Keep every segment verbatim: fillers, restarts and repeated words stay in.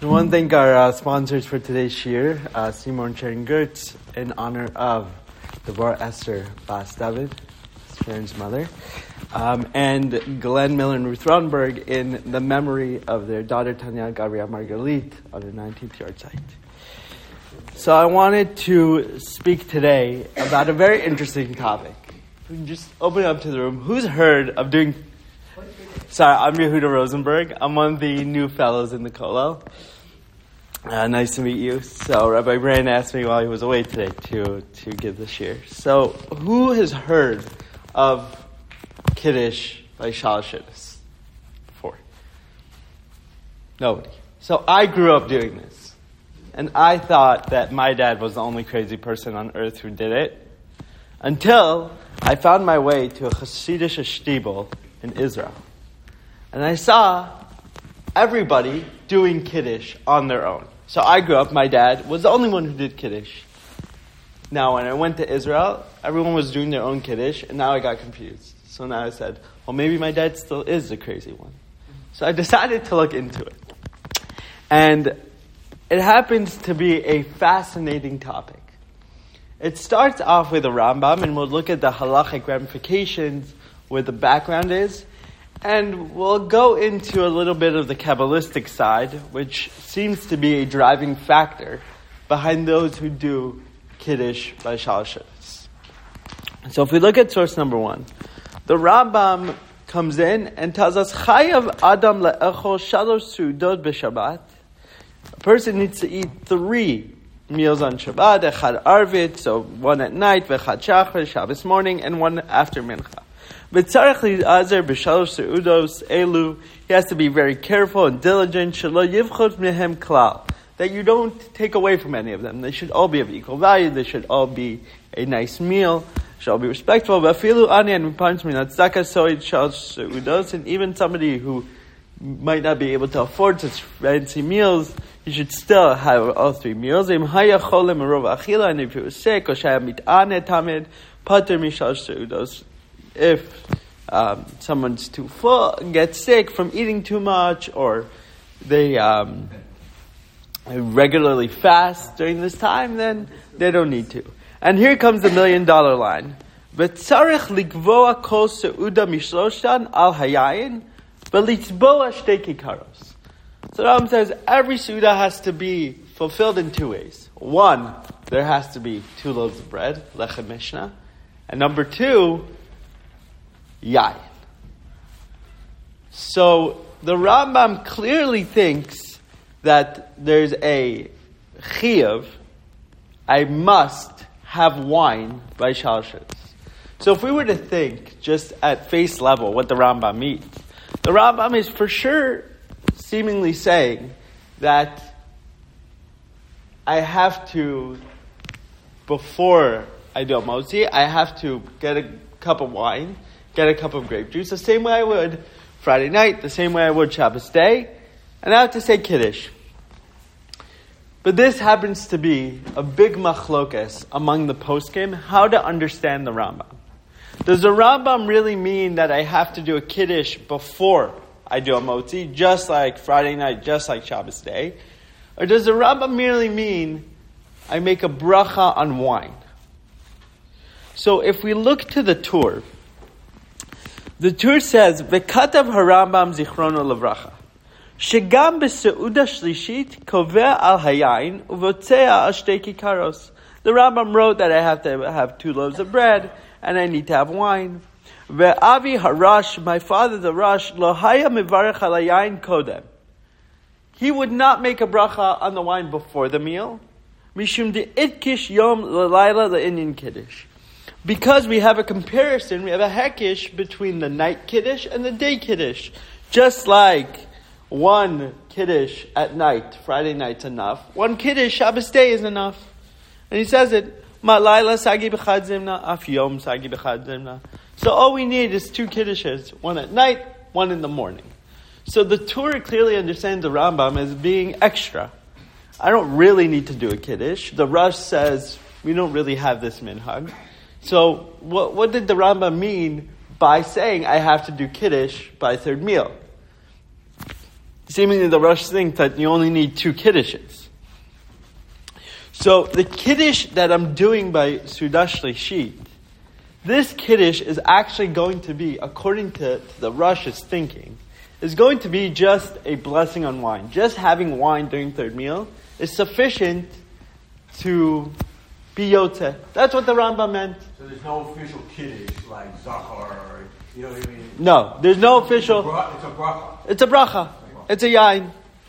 I want to thank our uh, sponsors for today's shir, uh, Seymour and Sharon Gertz, in honor of Deborah Esther Bas David, Sharon's mother, um, and Glenn Miller and Ruth Ronberg in the memory of their daughter Tanya Gabrielle Margalit on her nineteenth yard site. So I wanted to speak today about a very interesting topic. We can just open it up to the room. Who's heard of doing... Sorry, I'm Yehuda Rosenberg. I'm one of the new fellows in the Kollel. Uh, nice to meet you. So Rabbi Brian asked me while he was away today to, to give the shir. So who has heard of Kiddush by Shalosh before? Nobody. So I grew up doing this. And I thought that my dad was the only crazy person on earth who did it. Until I found my way to a Hasidic shtibel in Israel. And I saw everybody doing Kiddush on their own. So I grew up, my dad was the only one who did Kiddush. Now when I went to Israel, everyone was doing their own Kiddush, and now I got confused. So now I said, well, maybe my dad still is the crazy one. So I decided to look into it. And it happens to be a fascinating topic. It starts off with a Rambam, and we'll look at the halachic ramifications, where the background is. And we'll go into a little bit of the Kabbalistic side, which seems to be a driving factor behind those who do Kiddush by Shalosh. So if we look at source number one, the Rambam comes in and tells us, Chayav Adam le'echol shalosh su'udot b'Shabbat. A person needs to eat three meals on Shabbat, echad arvit, so one at night, v'echad shachar, Shabbos morning, and one after mincha. He has to be very careful and diligent, that you don't take away from any of them. They should all be of equal value. They should all be a nice meal. Should all be respectful. And even somebody who might not be able to afford such fancy meals, you should still have all three meals. And if he was sick, if um, someone's too full and gets sick from eating too much, or they um, regularly fast during this time, then they don't need to. And here comes the million dollar line. V'tzarech likvoa kol seuda mishloshan al hayayin v'litzboa shtei kikaros. So Rambam says every seuda has to be fulfilled in two ways. One, there has to be two loaves of bread, lechem mishnah, and number two, yayin. So the Rambam clearly thinks that there's a chiyuv, I must have wine by Shalosh. So if we were to think just at face level what the Rambam means, the Rambam is for sure seemingly saying that I have to, before I do a motzi, I have to get a cup of wine, get a cup of grape juice, the same way I would Friday night, the same way I would Shabbos day, and I have to say Kiddush. But this happens to be a big machlokes among the poskim, how to understand the Rambam. Does the Rambam really mean that I have to do a Kiddush before I do a motzi, just like Friday night, just like Shabbos day? Or does the Rambam merely mean I make a bracha on wine? So if we look to the Tur, the Tur says, "V'katav harambam zichrono levracha, shegam b'seuda shlishit koveh al hayayin uvotzea al shtei kikaros." The Rambam wrote that I have to have two loaves of bread and I need to have wine. Ve'avi harash, my father the Rosh, lo haya mivarech al hayayin kodem. He would not make a bracha on the wine before the meal. Mishum de itkish yom l'layla le'inyan kiddush. Because we have a comparison, we have a hekish between the night kiddush and the day kiddush. Just like one kiddush at night, Friday night's enough. One kiddush, Shabbos day is enough. And he says it, Ma layla sagi b'chad zimna, af yom sagi b'chad zimna. So all we need is two kiddushes, one at night, one in the morning. So the Torah clearly understands the Rambam as being extra. I don't really need to do a kiddush. The Rosh says we don't really have this minhag. So what, what did the Rambam mean by saying I have to do kiddush by third meal? seemingly the Rosh thinks that you only need two kiddushes. So the kiddush that I'm doing by Suda Shlishit, this kiddush is actually going to be, according to, to the Rosh's thinking, is going to be just a blessing on wine. Just having wine during third meal is sufficient to be Yotzeh. That's what the Rambam meant. So there's no official kiddush like Zachar, or, you know what I mean? No, there's no official. It's a bracha. It's a bracha. It's a yain.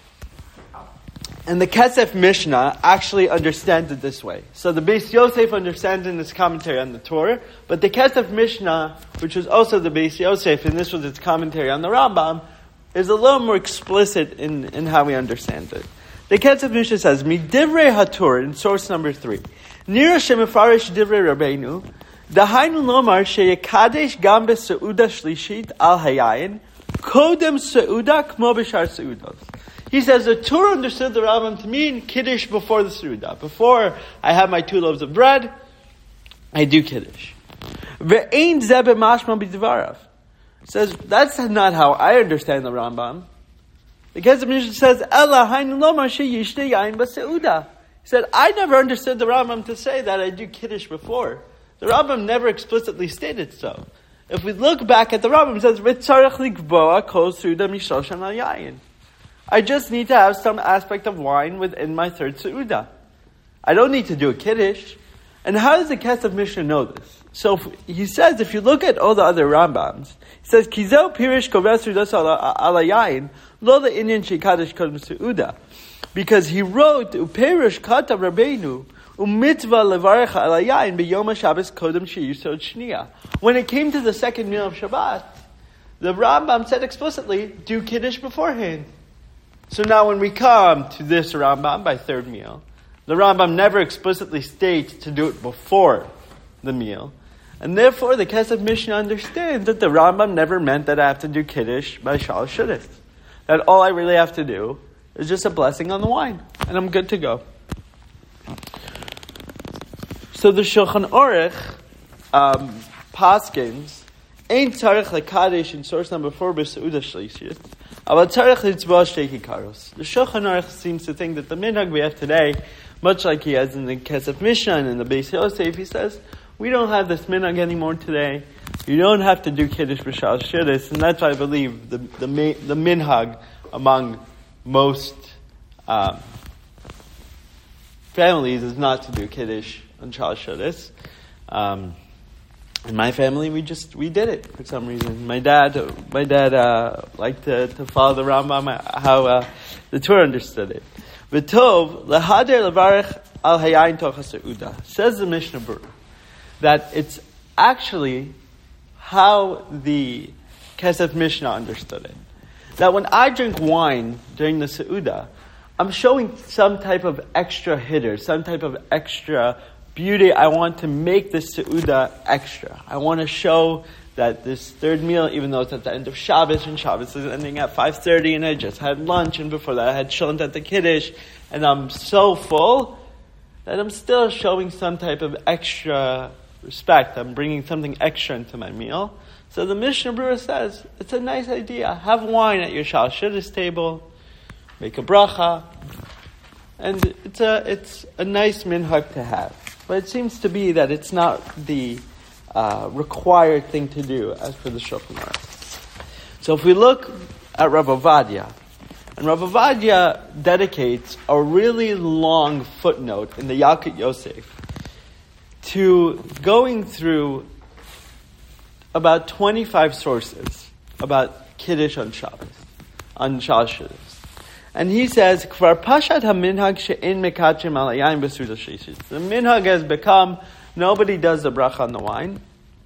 And the Kesef Mishnah actually understands it this way. So the Beis Yosef understands in his commentary on the Torah, but the Kesef Mishnah, which was also the Beis Yosef, and this was its commentary on the Rambam, is a little more explicit in, in how we understand it. The Kesef Mishnah says, Midivrei HaTorah, in source number three, Nira shemefarish divrei Rabbeinu, Dahainu lomar sheyekadesh gam be'seuda shlishit al hayayin, kodem seuda kmo b'shar seudos. He says the Torah understood the Rambam to mean Kiddush before the Seudah. Before I have my two loaves of bread, I do Kiddush. Ve'ein zeh b'mashma b'dvarav. Says, that's not how I understand the Rambam. The Kesef Mishnah says, Ela hainu lomar sheyishte yain b'seudah. He said, I never understood the Rambam to say that I do Kiddush before. The Rambam never explicitly stated so. If we look back at the Rambam, it says, V'tzarech likboa kol seudah mishoshan al yayin. I just need to have some aspect of wine within my third Seudah. I don't need to do a Kiddush. And how does the Kesef Mishnah know this? So if, he says, if you look at all the other Rambams, he says, Kizel pirish kover Seudas ala yayin, lo the Indian shekadosh kodem Seudah. Because he wrote, Uperish katav Rabbeinu, umitzvah levarech ala yayin b'yom HaShabbos kodem sheyisod shniya. When it came to the second meal of Shabbat, the Rambam said explicitly, do Kiddush beforehand. So now when we come to this Rambam by third meal, the Rambam never explicitly states to do it before the meal. And therefore the Kesef Mishnah understands that the Rambam never meant that I have to do Kiddush by Shal Shuddis. That all I really have to do is just a blessing on the wine. And I'm good to go. So the Shulchan Aruch um, paskins, Ein tzarech lekadesh in source number four b'seuda shlishit. The Shulchan Aruch seems to think that the minhag we have today, much like he has in the Kesef Mishnah and in the Beis Yosef, he says, we don't have this minhag anymore today. You don't have to do Kiddush b'shal Shuddis, and that's why I believe the the, the minhag among most um, families is not to do Kiddush on Shal Shuddis. Um, In my family, we just, we did it for some reason. My dad, my dad, uh, liked to, to follow the Rambam, how, uh, the Torah understood it. V'tov, lehader levarech al hayayin toch ha'seuda. Says the Mishnah Berurah, that it's actually how the Kesef Mishnah understood it. That when I drink wine during the Seudah, I'm showing some type of extra hitter, some type of extra beauty. I want to make this Seudah extra. I want to show that this third meal, even though it's at the end of Shabbos, and Shabbos is ending at five thirty, and I just had lunch, and before that I had shunt at the Kiddush, and I'm so full that I'm still showing some type of extra respect. I'm bringing something extra into my meal. So the Mishnah Berurah says, it's a nice idea. Have wine at your Shal Shuddis table, make a bracha, and it's a, it's a nice minhag to have. But it seems to be that it's not the uh, required thing to do as per the Shulchan Aruch. So if we look at Rav Ovadia, and Rav Ovadia dedicates a really long footnote in the Yalkut Yosef to going through about twenty-five sources about Kiddush on Shabbos, on Shal Shuddis. And he says, Kvar pashat ha-minhag she'en mekachim al hayayin b'seuda shlishit. The minhag has become, nobody does the bracha on the wine.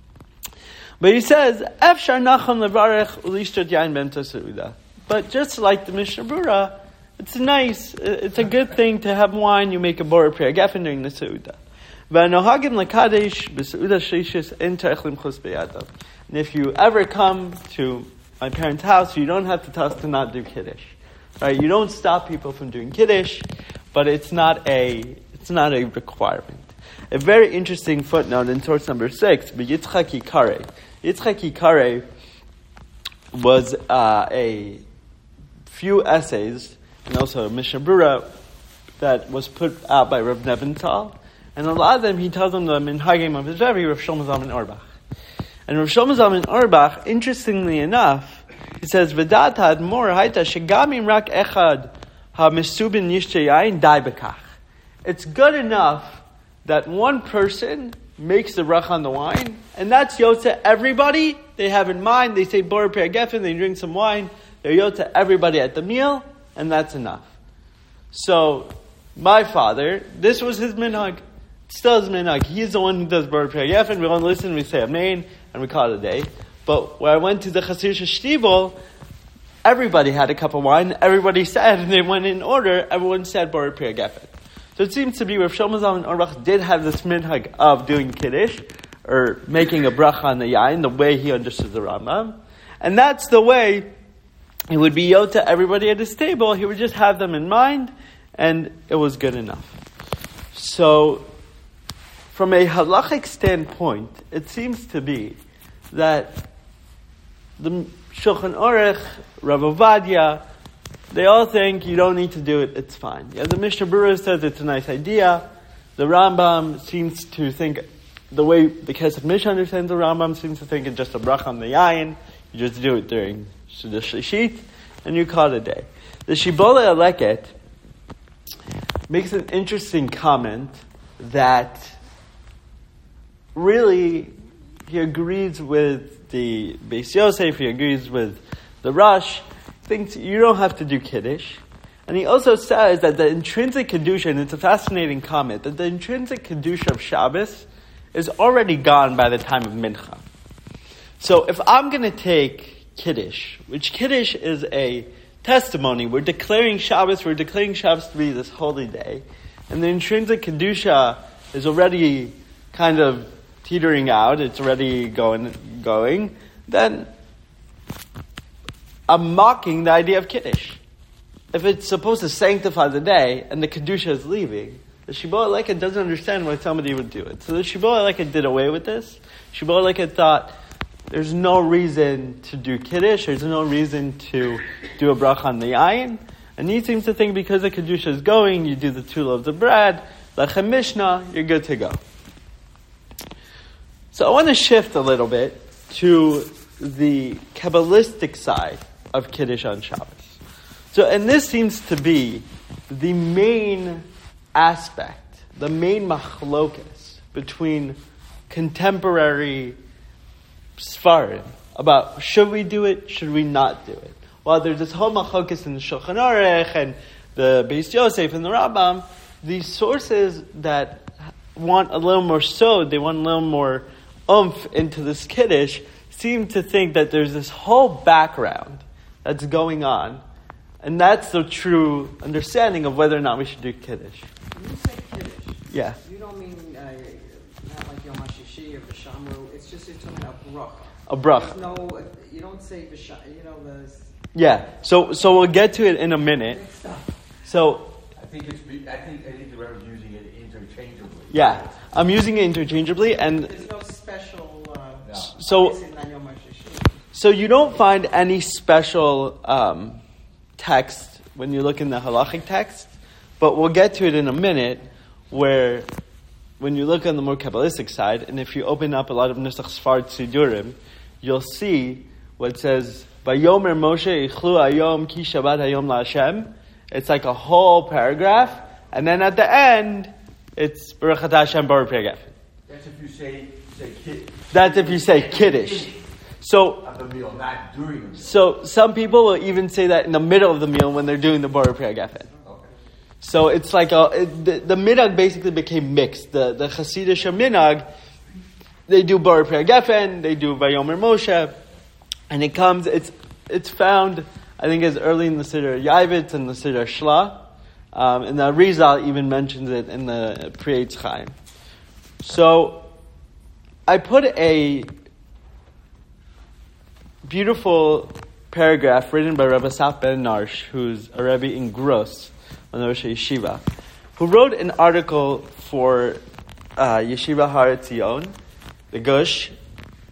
But he says, Efshar nachon levarech ulishtot yayin b'emta seuda. But just like the Mishnah Berurah, it's nice, it's a good thing to have wine, you make a borah prayer geffen during the seuda. V'anohagim lekadesh b'seuda shlishis en terech limchus b'yadav. And if you ever come to my parents' house, you don't have to tell us to not do Kiddush. Right, you don't stop people from doing Kiddush, but it's not a it's not a requirement. A very interesting footnote in source number six, but Yitzchak Ikare. Yitzchak Ikare was uh, a few essays, and also a Mishnah Brura that was put out by Rav Nebenthal. And a lot of them, he tells them the minhagim of his Rebbe, Rav Shlomo Zalman Auerbach. And Rav Shlomo Zalman Auerbach, interestingly enough, he says, "V'dat ha'admor hayta shegamim rak echad ha'mesubin yishte yain dai bekach." It's good enough that one person makes the bracha on the wine, and that's yotze everybody. They have in mind, they say Borei Pri HaGefen, they drink some wine, they're yotze everybody at the meal, and that's enough. So, my father, this was his minhag. Still his minhag. He's the one who does Borei Pri HaGefen. We all listen, we say Amen, and we call it a day. But when I went to the Chassidische Shtibel, everybody had a cup of wine, everybody said, and they went in order, everyone said Borei Pri HaGefen. So it seems to be Rav Shlomo Zalman Auerbach did have this minhag of doing Kiddush, or making a bracha on the yain, the way he understood the Rambam. And that's the way it would be yot to everybody at his table. He would just have them in mind, and it was good enough. So, from a halachic standpoint, it seems to be that the Shulchan Aruch, Rav Ovadia, they all think you don't need to do it, it's fine. Yeah, the Mishnah Brura says it's a nice idea. The Rambam seems to think, the way the Kesef Mishnah understands the Rambam, seems to think it's just a bracha on the yayin. You just do it during the Shlishit, and you call it a day. The Shibbolei Aleket makes an interesting comment that really he agrees with the Beis Yosef, he agrees with the Rosh, thinks you don't have to do Kiddush. And he also says that the intrinsic Kedusha, and it's a fascinating comment, that the intrinsic Kedusha of Shabbos is already gone by the time of Mincha. So if I'm going to take Kiddush, which Kiddush is a testimony, we're declaring Shabbos, we're declaring Shabbos to be this holy day, and the intrinsic Kedusha is already kind of teetering out, it's already going, going, then I'm mocking the idea of Kiddush. If it's supposed to sanctify the day, and the Kedusha is leaving, the Shibbolei Aleket doesn't understand why somebody would do it. So the Shibbolei Aleket did away with this. Shibbolei Aleket thought, there's no reason to do Kiddush, there's no reason to do a bracha on the ayin. And he seems to think because the Kedusha is going, you do the two loaves of bread, Lechem Mishnah, you're good to go. So I want to shift a little bit to the Kabbalistic side of Kiddush on Shabbos. So, and this seems to be the main aspect, the main machlokas between contemporary Sfarim about should we do it, should we not do it. While there's this whole machlokas in the Shulchan Aruch and the Beis Yosef and the Rambam, these sources that want a little more sod, they want a little more oomph into this Kiddush, seem to think that there's this whole background that's going on, and that's the true understanding of whether or not we should do Kiddush. When you say Kiddush, yeah. you don't mean uh, not like Yom HaShishi or V'Shamru, it's just you're talking about bracha. A bracha. There's no, you don't say V'Sham, you know, the... Yeah, so so we'll get to it in a minute. So... I think it's, I think, I think the Rebbe's using it interchangeably. Yeah, I'm using it interchangeably, and... There's no special... Uh, no. So... Yom HaShishi. So you don't find any special um, text when you look in the halachic text, but we'll get to it in a minute, where when you look on the more Kabbalistic side, and if you open up a lot of Nusach Sfard Sidurim, you'll see what says, Vayomer Moshe Ichlu Hayom Ki Shabbat Hayom LaHashem. It's like a whole paragraph, and then at the end, it's Baruch Atah Hashem Borei Pri HaGefen. That's if you say, say kid. That's if you say Kiddush. So, At the meal, not during the meal. so some people will even say that in the middle of the meal when they're doing the Borei Pri HaGefen. Okay. So it's like a, it, the, the minhag basically became mixed. The the Hasidic minhag, they do Borei Pri HaGefen, they do Vayomer Moshe, and it comes, it's it's found, I think, as early in the Siddur Yavitz and the Siddur Shla, um, and the Arizal even mentions it in the Pri Eitz Chaim. So I put a beautiful paragraph written by Rabbi Asaf ben Narsh, who's a Rebbe in Gross, on the Rosh Yeshiva, who wrote an article for uh, Yeshiva Har Etzion, the Gush,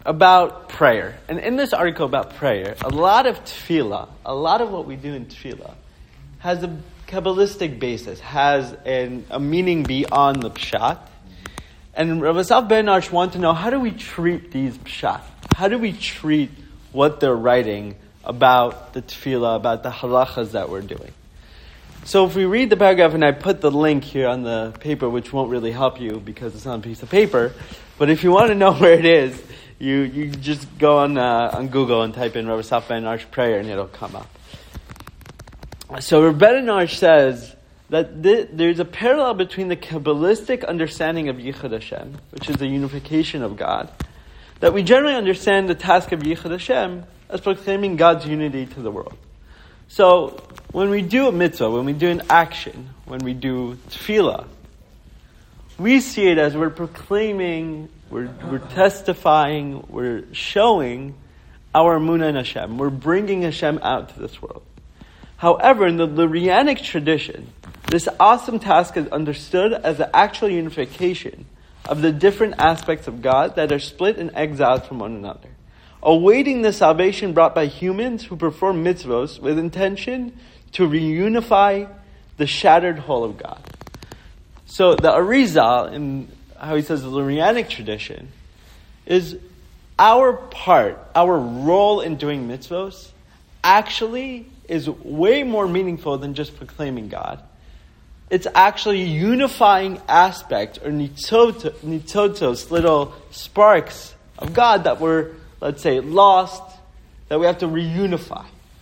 about prayer. And in this article about prayer, a lot of tefillah, a lot of what we do in tefillah, has a Kabbalistic basis, has an, a meaning beyond the pshat. And Rav Asaf Ben Arsh want to know, how do we treat these pshat? How do we treat what they're writing about the tefillah, about the halachas that we're doing? So if we read the paragraph, and I put the link here on the paper, which won't really help you because it's on a piece of paper, but if you want to know where it is, you, you just go on uh, on Google and type in Rav Asaf Ben Arsh prayer and it'll come up. So Rav Ben Arsh says that th- there's a parallel between the Kabbalistic understanding of Yichud Hashem, which is the unification of God, that we generally understand the task of Yichud Hashem as proclaiming God's unity to the world. So when we do a mitzvah, when we do an action, when we do tefillah, we see it as we're proclaiming, we're, we're testifying, we're showing our emunah in Hashem. We're bringing Hashem out to this world. However, in the Lurianic tradition, this awesome task is understood as the actual unification of the different aspects of God that are split and exiled from one another, awaiting the salvation brought by humans who perform mitzvos with intention to reunify the shattered whole of God. So the Arizal, in how he says the Lurianic tradition, is our part, our role in doing mitzvos actually is way more meaningful than just proclaiming God. It's actually a unifying aspect, or nitzotos, nitzotos, little sparks of God that were, let's say, lost, that we have to reunify.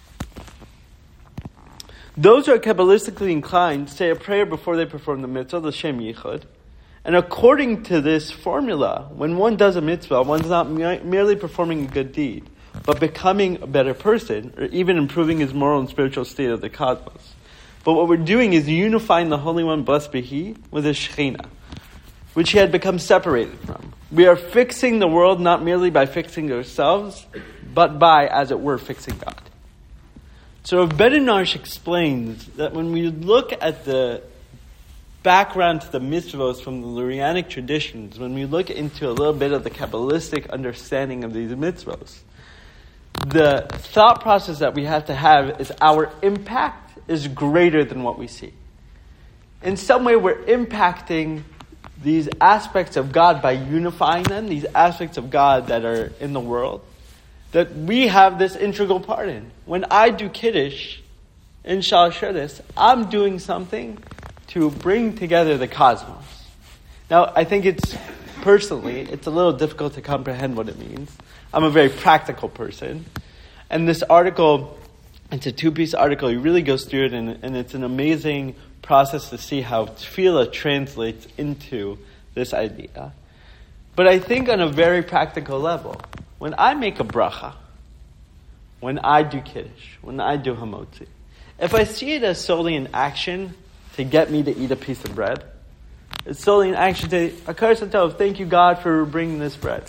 Those who are Kabbalistically inclined say a prayer before they perform the mitzvah, the Shem Yichud. And according to this formula, when one does a mitzvah, one's not me- merely performing a good deed, but becoming a better person, or even improving his moral and spiritual state of the cosmos. But what we're doing is unifying the Holy One, blessed be He, with His Shekhinah, which He had become separated from. We are fixing the world not merely by fixing ourselves, but by, as it were, fixing God. So Rav Ben Arsh explains that when we look at the background to the mitzvos from the Lurianic traditions, when we look into a little bit of the Kabbalistic understanding of these mitzvos, the thought process that we have to have is our impact is greater than what we see. In some way, we're impacting these aspects of God by unifying them, these aspects of God that are in the world, that we have this integral part in. When I do Kiddush in Shal Shaddis, I'm doing something to bring together the cosmos. Now, I think it's, personally, it's a little difficult to comprehend what it means. I'm a very practical person. And this article, it's a two-piece article, he really goes through it, and, and it's an amazing process to see how tefillah translates into this idea. But I think on a very practical level, when I make a bracha, when I do Kiddush, when I do Hamotzi, if I see it as solely an action to get me to eat a piece of bread, it's solely an action to, Akar Satov, thank you God for bringing this bread.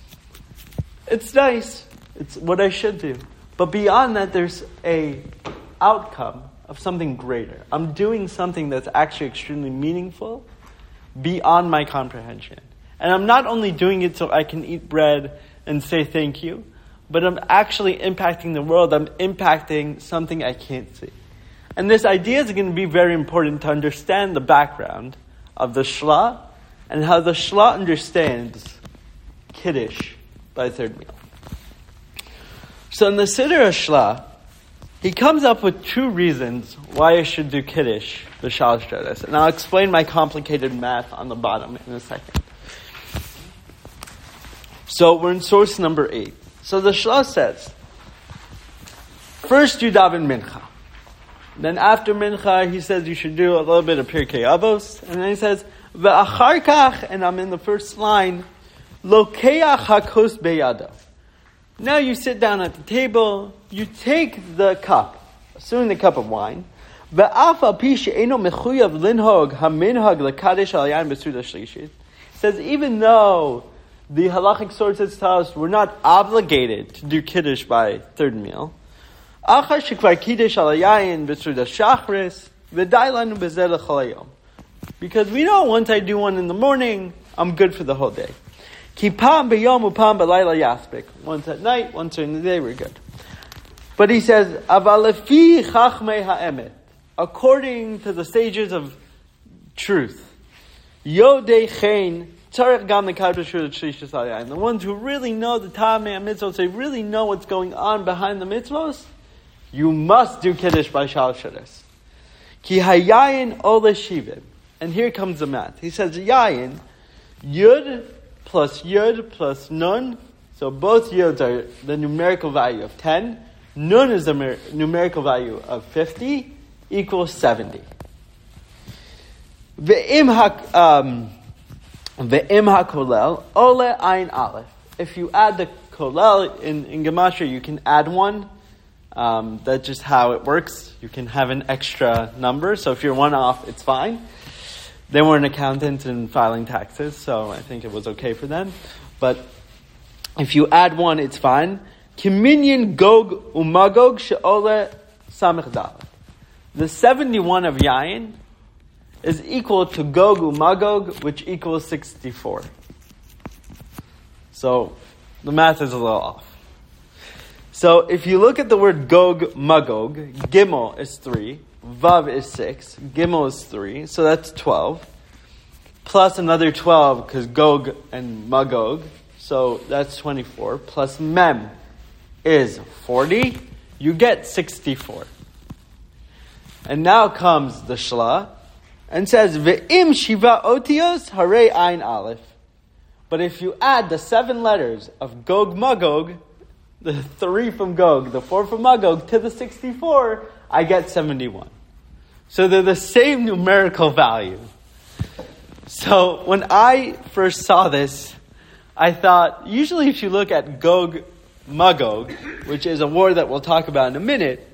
It's nice. It's what I should do. But beyond that, there's a outcome of something greater. I'm doing something that's actually extremely meaningful beyond my comprehension. And I'm not only doing it so I can eat bread and say thank you, but I'm actually impacting the world. I'm impacting something I can't see. And this idea is going to be very important to understand the background of the Shla and how the Shla understands Kiddush by third meal. So in the Siddur Shla, he comes up with two reasons why I should do Kiddush, the Shal Shaddis. And I'll explain my complicated math on the bottom in a second. So we're in source number eight. So the Shla says, first you daven Mincha. Then after Mincha, he says you should do a little bit of Pirkei Avos. And then he says, Ve'achar kach, and I'm in the first line, Lokeach hakos beyado. Now you sit down at the table, you take the cup, assuming the cup of wine, Ve'af al pi she'eno mechuyav linhog haminhag lekadesh al yain b'suda shlishit. Says even though the halachic sources tell us we're not obligated to do Kiddush by third meal, achar shekvar kiddush al yain b'suda shachris v'day lanu b'zeh l'chol hayom. Because we know once I do one in the morning, I'm good for the whole day. Ki pam b'yom upam b'layla yaspik. Once at night, once during the day, we're good. But he says, Aval lefi chachmei ha'emet, according to the stages of truth, Yodei chen tzarech gam nekad b'shur shlish shalayim. The ones who really know the Tamei mitzvot, they really know what's going on behind the mitzvos. You must do kiddush by shal shadas. Ki hayayin ole shivim. And here comes the math. He says yayin, yud plus yud plus nun. So both yuds are the numerical value of ten. Nun is the mer- numerical value of fifty, equals seventy. Ve'im ha um, ve'im ha kolel ole ayin aleph. If you add the kolel in in gematria, you can add one. Um, that's just how it works. You can have an extra number. So if you're one off, it's fine. They were an accountant and filing taxes, so I think it was okay for them. But if you add one, it's fine. Kiminyan gog umagog she'ole samech dalet. The seventy-one of yayin is equal to gog umagog, which equals sixty-four. So the math is a little off. So if you look at the word gog magog, gimel is three, vav is six, gimel is three, so that's twelve. Plus another twelve, because gog and magog, so that's twenty-four. Plus mem is forty, you get sixty-four. And now comes the shla, and says, Ve'im shiva otios hare ein aleph. But if you add the seven letters of gog magog, the three from Gog, the four from Magog, to the sixty-four, I get seventy-one. So they're the same numerical value. So when I first saw this, I thought, usually if you look at Gog Magog, which is a war that we'll talk about in a minute,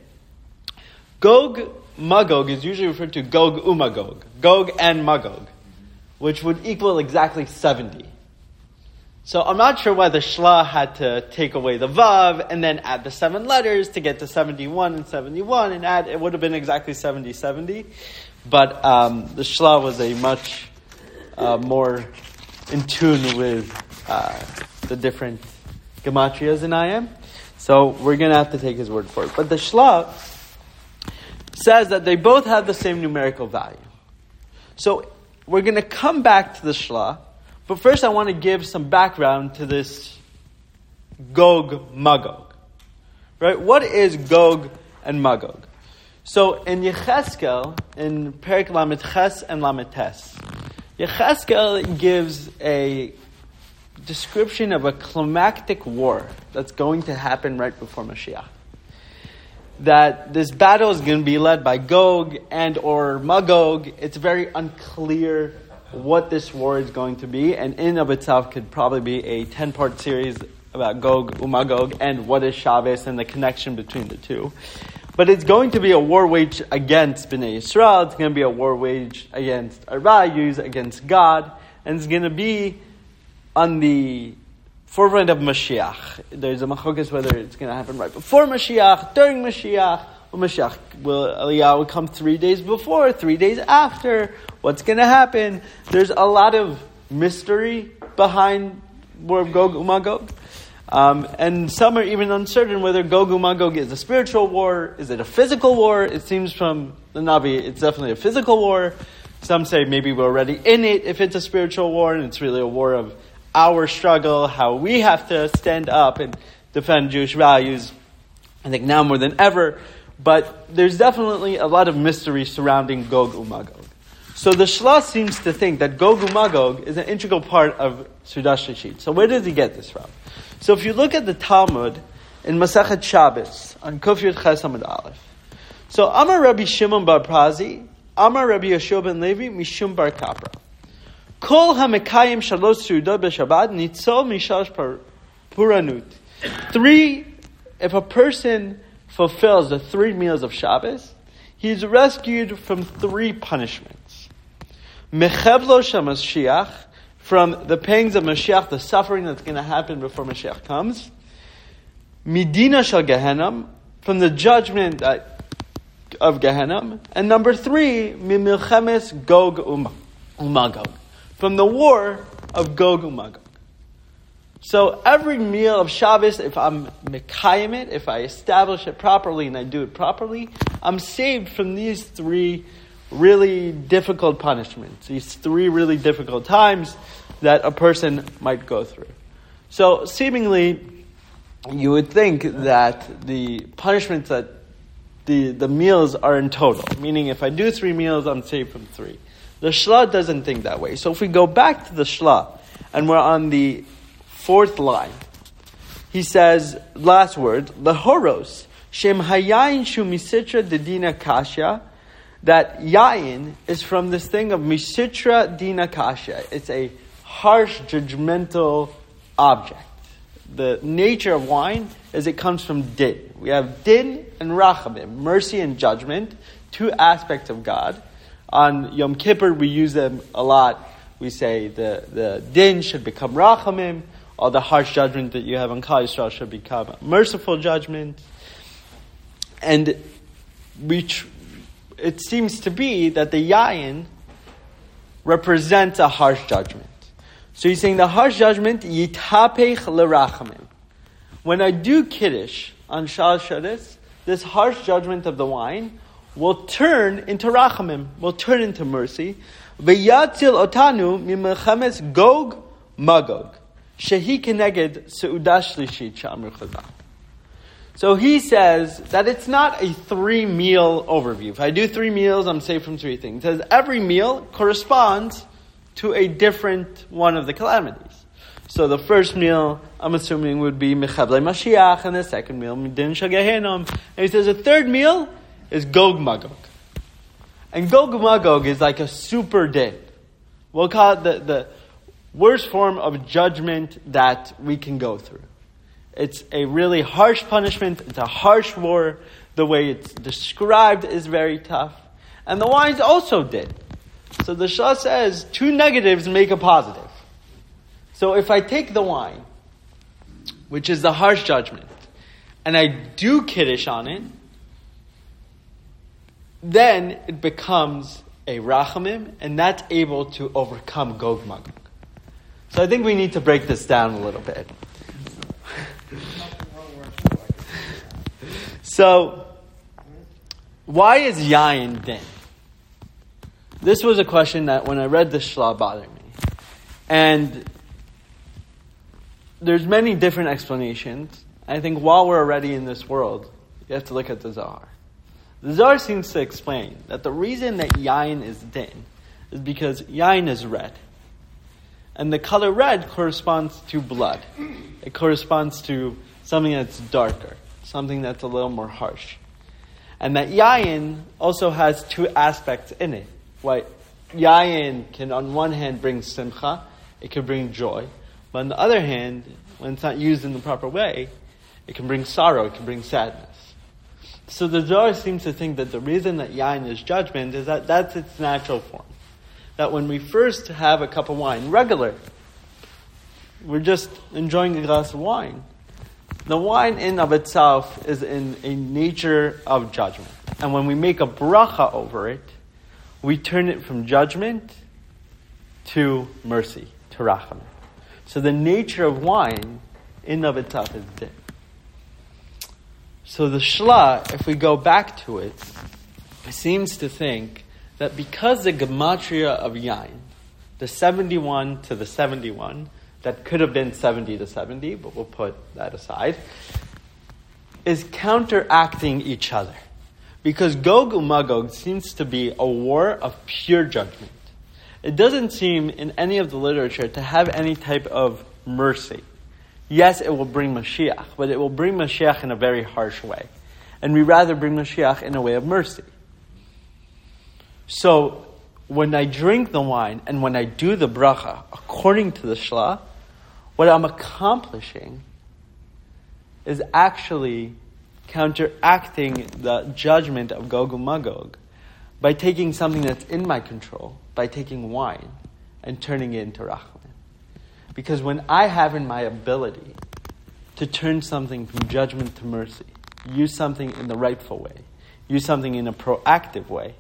Gog Magog is usually referred to Gog Umagog, Gog and Magog, which would equal exactly seventy. So I'm not sure why the shla had to take away the vav and then add the seven letters to get to seventy-one and seventy-one and add, it would have been exactly seventy seventy. But um, the shla was a much uh, more in tune with uh, the different gematrias than I am. So we're going to have to take his word for it. But the shla says that they both have the same numerical value. So we're going to come back to the shla. But first I want to give some background to this Gog Magog. Right? What is Gog and Magog? So in Yecheskel, in Perek Lamed Ches and Lamed Tes, Yecheskel gives a description of a climactic war that's going to happen right before Mashiach. That this battle is going to be led by Gog and or Magog. It's very unclear what this war is going to be, and in of itself could probably be a ten-part series about Gog, Umagog, and what is Shabbos and the connection between the two. But it's going to be a war waged against Bnei Yisrael, it's going to be a war waged against Arayus, against God, and it's going to be on the forefront of Mashiach. There's a machlokas whether it's going to happen right before Mashiach, during Mashiach, or Mashiach will, Eliyahu will come three days before, three days after. What's going to happen? There's a lot of mystery behind War of Gog Umagog. Um, and some are even uncertain whether Gog Umagog is a spiritual war. Is it a physical war? It seems from the Navi it's definitely a physical war. Some say maybe we're already in it if it's a spiritual war, and it's really a war of our struggle, how we have to stand up and defend Jewish values, I think now more than ever. But there's definitely a lot of mystery surrounding Gog Umagog. So the Shla seems to think that Gog Umagog is an integral part of Sudash Shishit. So where does he get this from? So if you look at the Talmud in Masechet Shabbos on Kuf Yud Ches Amud Aleph, so Amar Rabbi Shimon bar Prazi, Amar Rabbi Yoshua ben Levi, Mishum bar Kapra. Kol hamekayim shalosh seudah b'Shabbat nitzol mishash puranut. Three, if a person fulfills the three meals of Shabbos, he is rescued from three punishments. Mechevlo shemashiach, from the pangs of Mashiach, the suffering that's going to happen before Mashiach comes. Midina shel Gehenna, from the judgment that, of Gehenna. And number three, mimilchemes Gog Umagog, from the war of Gog Umagog. So every meal of Shabbos, if I'm mekayim it, if I establish it properly and I do it properly, I'm saved from these three really difficult punishments, these three really difficult times that a person might go through. So seemingly, you would think that the punishments that the, the meals are in total, meaning if I do three meals, I'm saved from three. The Shla doesn't think that way. So if we go back to the Shla, and we're on the fourth line, he says, last word, Lehoros, Shem Hayayin Shu Misitra Dedina Kasha, that Yayin is from this thing of Misitra Dina Kasha. It's a harsh, judgmental object. The nature of wine is it comes from din. We have din and rachamim, mercy and judgment, two aspects of God. On Yom Kippur, we use them a lot. We say the, the din should become rachamim, or the harsh judgment that you have on Klal Yisrael should become a merciful judgment. And we, tr- it seems to be that the yayin represents a harsh judgment. So he's saying the harsh judgment, yitapech lerachamim. When I do kiddush on Shal Shabbos, this harsh judgment of the wine will turn into rachamim, will turn into mercy. V'yatzil otanu mimelchemes Gog Magog, shehi keneged seudah shlishit she'amru chazal. So he says that it's not a three-meal overview. If I do three meals, I'm saved from three things. He says every meal corresponds to a different one of the calamities. So the first meal, I'm assuming, would be Mechavlei Mashiach, and the second meal, Din Shel Gehenom. And he says the third meal is Gog Magog. And Gog Magog is like a super din. We'll call it the, the worst form of judgment that we can go through. It's a really harsh punishment. It's a harsh war. The way it's described is very tough. And the wine's also din. So the Shah says two negatives make a positive. So if I take the wine, which is the harsh judgment, and I do kiddush on it, then it becomes a rachamim, and that's able to overcome Gog Magog. So I think we need to break this down a little bit. So, why is yayin din? This was a question that when I read the Shla bothered me. And there's many different explanations. I think while we're already in this world, you have to look at the Zohar. The Zohar seems to explain that the reason that yayin is din is because yayin is red. And the color red corresponds to blood. It corresponds to something that's darker, something that's a little more harsh. And that yayin also has two aspects in it. Why, yayin can on one hand bring simcha, it can bring joy. But on the other hand, when it's not used in the proper way, it can bring sorrow, it can bring sadness. So the Zohar seems to think that the reason that yayin is judgment is that that's its natural form. That when we first have a cup of wine, regular, we're just enjoying a glass of wine. The wine in of itself is in a nature of judgment. And when we make a bracha over it, we turn it from judgment to mercy, to rachamim. So the nature of wine in of itself is din. So the Shla, if we go back to it, seems to think that because the gematria of yain, the seventy-one to the seventy-one, that could have been seventy to seventy, but we'll put that aside, is counteracting each other. Because Gog and Magog seems to be a war of pure judgment. It doesn't seem in any of the literature to have any type of mercy. Yes, it will bring Mashiach, but it will bring Mashiach in a very harsh way. And we rather bring Mashiach in a way of mercy. So, when I drink the wine and when I do the bracha, according to the Shla, what I'm accomplishing is actually counteracting the judgment of Gog and Magog by taking something that's in my control, by taking wine and turning it into rachamim. Because when I have in my ability to turn something from judgment to mercy, use something in the rightful way, use something in a proactive way,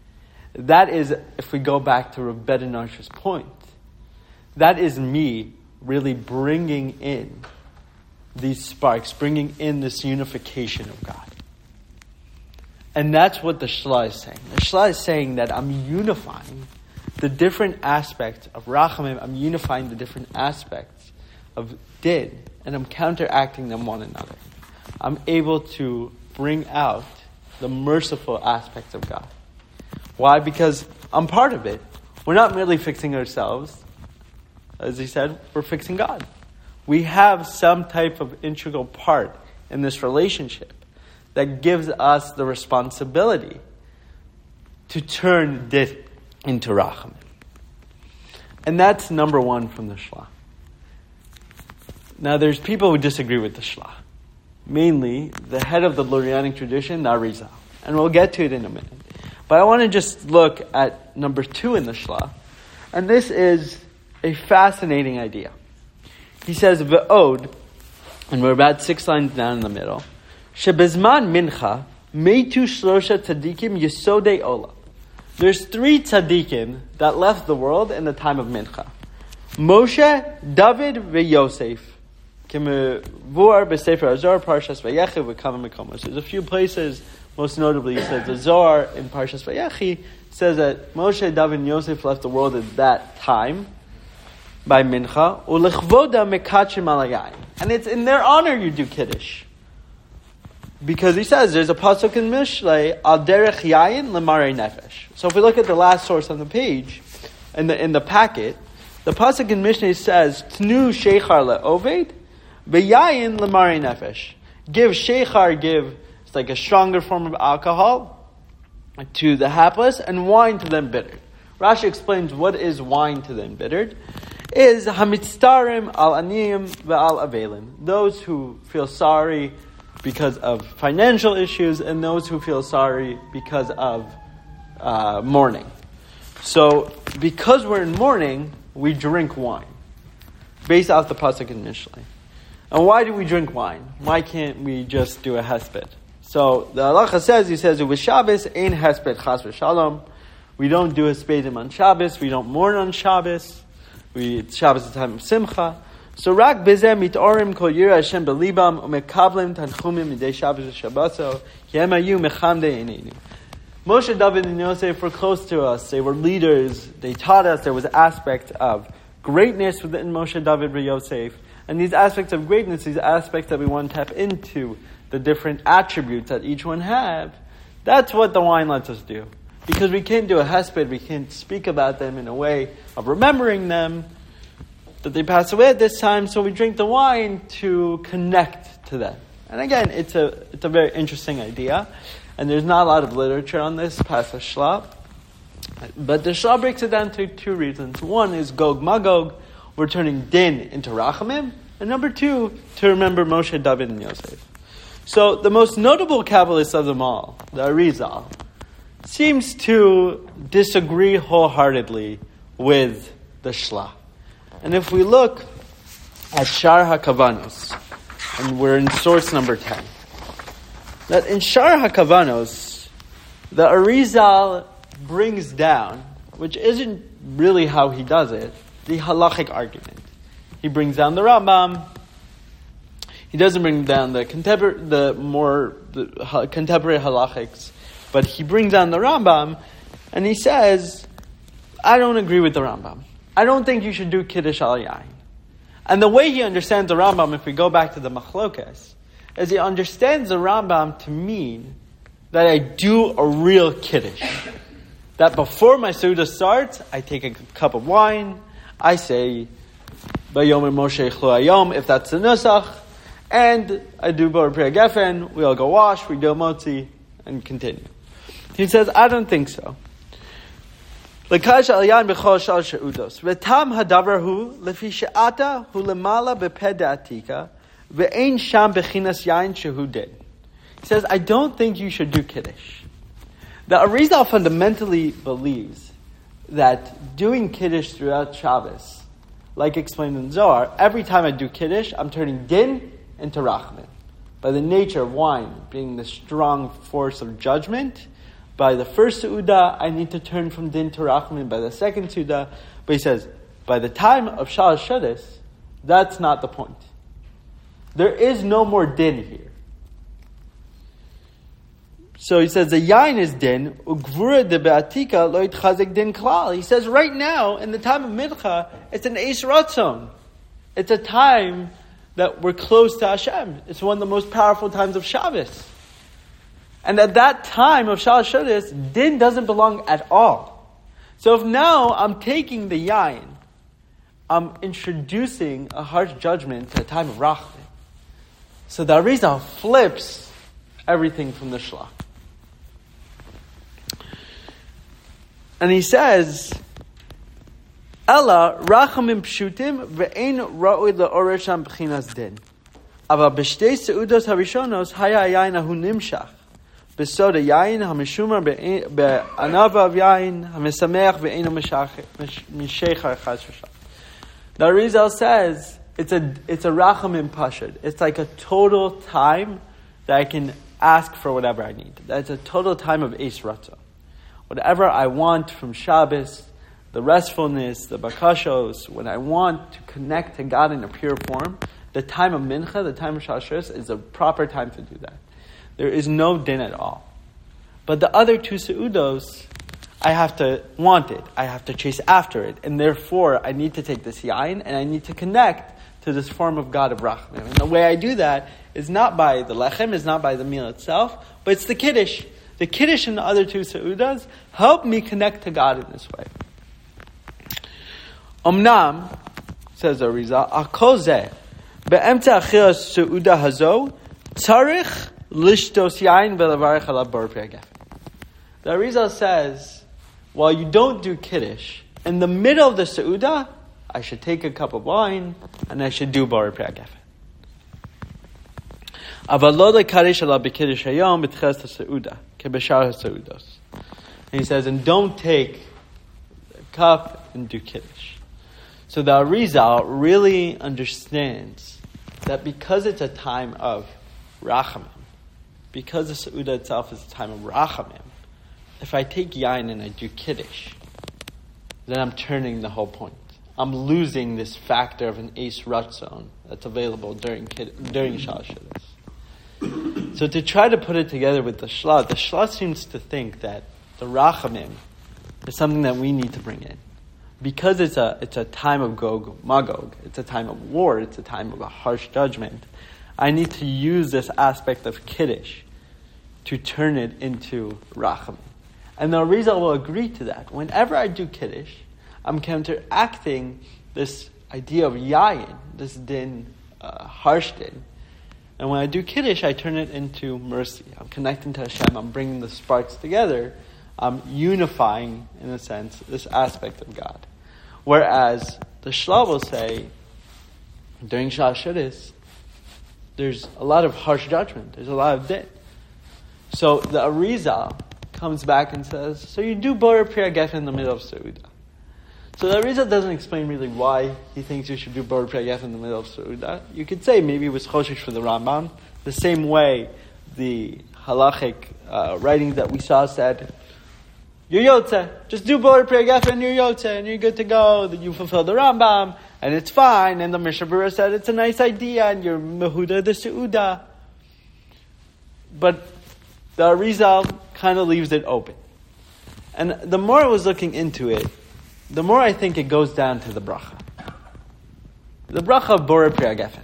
that is, if we go back to Rav Bedenarsha's point, that is me really bringing in these sparks, bringing in this unification of God. And that's what the Shla is saying. The Shla is saying that I'm unifying the different aspects of Rachamim, I'm unifying the different aspects of Din, and I'm counteracting them one another. I'm able to bring out the merciful aspects of God. Why? Because I'm part of it. We're not merely fixing ourselves. As he said, we're fixing God. We have some type of integral part in this relationship that gives us the responsibility to turn Din into Rachamim. And that's number one from the Shla. Now there's people who disagree with the Shla. Mainly, the head of the Lurianic tradition, the Arizal. And we'll get to it in a minute. But I want to just look at number two in the Shla. And this is a fascinating idea. He says, Ve'od, and we're about six lines down in the middle, Shebezman mincha, meitu shlosha tzadikim yesodei olam. There's three tzaddikim that left the world in the time of Mincha. Moshe, David, and Yosef. There's a few places, most notably, he says the Zohar in Parshas Vayechi says that Moshe, David, and Yosef left the world at that time by Mincha. And it's in their honor you do Kiddush. Because he says there's a pasuk in Mishlei al derech yayin lemarei nefesh. So if we look at the last source on the page, in the in the packet, the pasuk in Mishnah says tnu sheichar leoved beyayin lemarei nefesh. Give sheichar, give it's like a stronger form of alcohol to the hapless, and wine to them bittered. Rashi explains what is wine to them bittered. Is hamitztarim al aniyim ve'al avelim. Those who feel sorry because of financial issues, and those who feel sorry because of uh, mourning. So, because we're in mourning, we drink wine, based off the pasuk in Mishlei. And why do we drink wine? Why can't we just do a hesped? So the halacha says, he says, with Shabbos, ein hesped chas v'shalom. We don't do hespedim on Shabbos. We don't mourn on Shabbos. We it's Shabbos is the time of simcha. So rak bezeh mitorim kol yira Hashem belibam umekablim tanchumim midei Shabbos v'Shabboso ki hem hayu mechamdei einenu. Moshe, David, and Yosef were close to us. They were leaders. They taught us. There was aspect of greatness within Moshe, David, and Yosef. And these aspects of greatness, these aspects that we want to tap into, the different attributes that each one have, that's what the wine lets us do. Because we can't do a hesped, we can't speak about them in a way of remembering them, that they pass away at this time, so we drink the wine to connect to them. And again, it's a it's a very interesting idea, and there's not a lot of literature on this, past the Shla. But the Shla breaks it down to two reasons. One is Gog Magog, we're turning Din into Rachamim, and number two, to remember Moshe, David, and Yosef. So the most notable Kabbalist of them all, the Arizal, seems to disagree wholeheartedly with the Shla. And if we look at Shar HaKavanos, and we're in source number ten, that in Shar HaKavanos, the Arizal brings down, which isn't really how he does it, the halachic argument. He brings down the Rambam. He doesn't bring down the contemporary, the more the contemporary halachics, but he brings down the Rambam, and he says, I don't agree with the Rambam. I don't think you should do Kiddush al Yain. And the way he understands the Rambam, if we go back to the Machlokes, is he understands the Rambam to mean that I do a real Kiddush. That before my Seudah starts, I take a cup of wine, I say, Bayomer Moshe Chlu Hayom, if that's the Nusach, and I do Bor Priya Gefen, we all go wash, we do Motzi, and continue. He says, I don't think so. L'kash al-yan b'chol shal she'udos. V'tam hadavar hu, lefi she'ata hu lemala b'ped da'atika, v'ein sham b'chinas yain shehu din. He says, I don't think you should do Kiddush. The Arizal fundamentally believes that doing Kiddush throughout Shabbos, like explained in Zohar, every time I do Kiddush, I'm turning Din into Rachman. By the nature of wine being the strong force of judgment, by the first Seudah, I need to turn from Din to Rachman. By the second Seudah, but he says, by the time of Shalosh Shudas, That's not the point. There is no more din here. So he says the yain is din. Ugvura de be'atika lo yitchazek din klal. He says right now in the time of mincha, it's an eis ratzon. It's a time that we're close to Hashem. It's one of the most powerful times of Shabbos. And at that time of Shalosh Seudos, din doesn't belong at all. So if now I'm taking the yain, I'm introducing a harsh judgment to a time of Rachman. So the Arizal flips everything from the Shlach. And he says, Ella rachamim pshutim ve'ein ra'ui le'oresham b'chinas din. Ava b'shtei seudos harishonos haya yayin ahu nimshach. B'sod yayin hamishumar be'anava yayin hamisameach ve'einu mishechar chas v'shach. The Arizal says it's a it's a rachamim pashad. It's like a total time that I can ask for whatever I need. That's a total time of eis ratzon. Whatever I want from Shabbos, the restfulness, the bakashos, when I want to connect to God in a pure form, the time of mincha, the time of Shalosh Seudos, is a proper time to do that. There is no din at all. But the other two seudos, I have to want it. I have to chase after it. And therefore, I need to take this yain and I need to connect to this form of God of Rachman. And the way I do that is not by the lechem, is not by the meal itself, but it's the kiddush. The kiddush and the other two seudas help me connect to God in this way. Omnam, says Arizal, Akol zeh, be'emtza achilas seuda hazo, tzarich lishtos yain v'levarech alav bar pri hagafen. The Arizal says, while you don't do kiddush, in the middle of the seuda, I should take a cup of wine and I should do bar pri hagafen. Aval lo lekarish alav b'kiddush hayom b'tches ha'seuda kebeshar ha'seudos. And he says, and don't take a cup and do kiddush. So the Arizal really understands that because it's a time of rachamim, because the seuda itself is a time of rachamim, if I take yain and I do kiddush, then I'm turning the whole point. I'm losing this factor of an eis ratzon that's available during during Shalosh Seudos. So to try to put it together with the Shla, the Shla seems to think that the rachamim is something that we need to bring in. Because it's a it's a time of Gog Magog, it's a time of war, it's a time of a harsh judgment, I need to use this aspect of Kiddush to turn it into Rachamim. And the Arizal will agree to that. Whenever I do Kiddush, I'm counteracting this idea of Yayin, this din, uh, harsh din. And when I do Kiddush, I turn it into mercy. I'm connecting to Hashem, I'm bringing the sparks together, I'm unifying, in a sense, this aspect of God. Whereas the Shla will say, during Shalosh Seudos, there's a lot of harsh judgment, there's a lot of din. So the Arizal comes back and says, so you do Bor Pri Hagafen in the middle of Seuda. So the Arizal doesn't explain really why he thinks you should do Bor Pri Hagafen in the middle of Seuda. You could say maybe it was Choshesh for the Rambam, the same way the halachic uh, writings that we saw said, you're Yotze, just do Bor Pri Hagafen and you're Yotze, and you're good to go, that you fulfill the Rambam, and it's fine, and the Mishnah Berurah said it's a nice idea, and you're Mehuda the Seuda. But the Arizal kind of leaves it open. And the more I was looking into it, the more I think it goes down to the bracha. The bracha of Bor Pri Hagafen.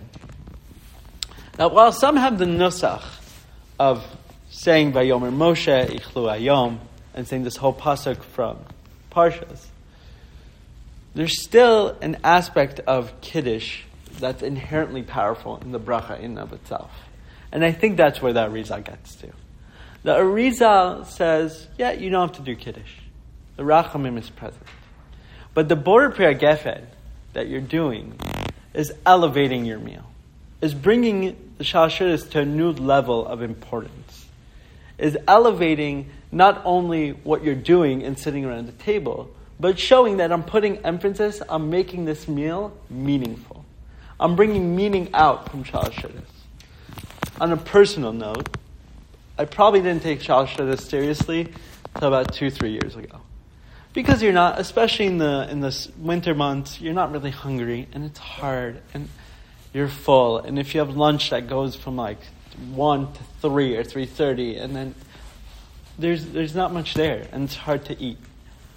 Now, while some have the nusach of saying Vayomer Moshe Ichlu Hayom, and saying this whole pasuk from Parshas, there's still an aspect of Kiddush that's inherently powerful in the bracha in and of itself. And I think that's where the Arizal gets to. The Arizal says, yeah, you don't have to do Kiddush. The Rachamim is present. But the Bor Pri Hagafen that you're doing is elevating your meal, is bringing the Shalosh Seudos to a new level of importance, is elevating not only what you're doing and sitting around the table, but showing that I'm putting emphasis on making this meal meaningful. I'm bringing meaning out from Shalosh Seudos. On a personal note, I probably didn't take Shalosh Seudos seriously until about two, three years ago. Because you're not, especially in the in the s- winter months, you're not really hungry, and it's hard, and you're full. And if you have lunch that goes from like one to three or three thirty, and then there's there's not much there, and it's hard to eat.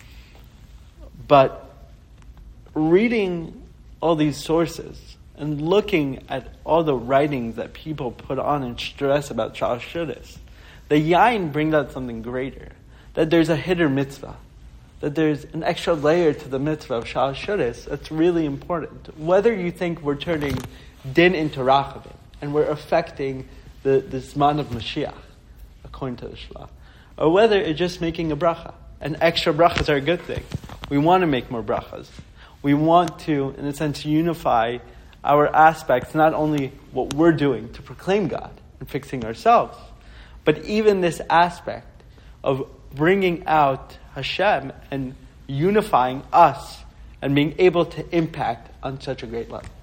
But reading all these sources and looking at all the writings that people put on and stress about Shal Shudas, the Yain brings out something greater. That there's a hidden mitzvah. That there's an extra layer to the mitzvah of Shal Shudas that's really important. Whether you think we're turning din into rachavim, and we're affecting the, the Zman of Mashiach, according to the Shla, or whether it's just making a bracha. And extra brachas are a good thing. We want to make more brachas. We want to, in a sense, unify our aspects, not only what we're doing to proclaim God and fixing ourselves, but even this aspect of bringing out Hashem and unifying us and being able to impact on such a great level.